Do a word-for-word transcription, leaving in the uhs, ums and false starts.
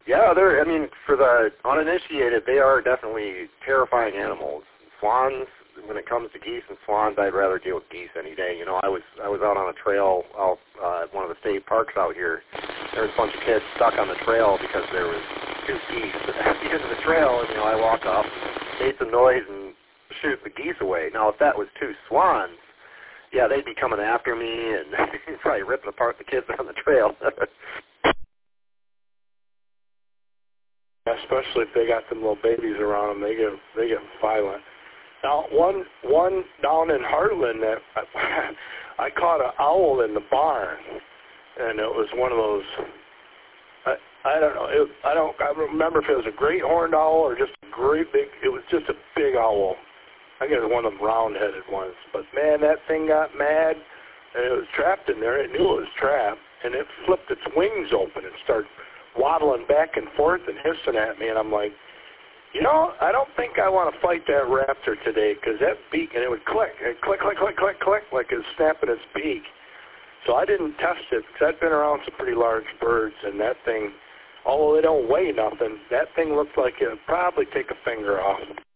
Yeah, they're, I mean, for the uninitiated, they are definitely terrifying animals. Swans, when it comes to geese and swans, I'd rather deal with geese any day. You know, I was I was out on a trail out uh, at one of the state parks out here. There was a bunch of kids stuck on the trail because there was two geese at the end of the trail, and, you know, I walk up, made some noise, and shoot the geese away. Now, if that was two swans, yeah, they'd be coming after me and probably ripping apart the kids on the trail. Especially if they got some little babies around them, they get they get violent. Now, one one down in Heartland, that I, I caught an owl in the barn, and it was one of those. I I don't know. It, I don't. I don't remember if it was a great horned owl or just a great big. It was just a big owl. I guess one of them round-headed ones. But man, that thing got mad, and it was trapped in there. It knew it was trapped, and it flipped its wings open and started waddling back and forth and hissing at me, and I'm like, you know, I don't think I want to fight that raptor today, because that beak, and it would click, and click, click, click, click, click, like it was snapping its beak. So I didn't test it, because I've been around some pretty large birds, and that thing, although they don't weigh nothing, that thing looked like it would probably take a finger off.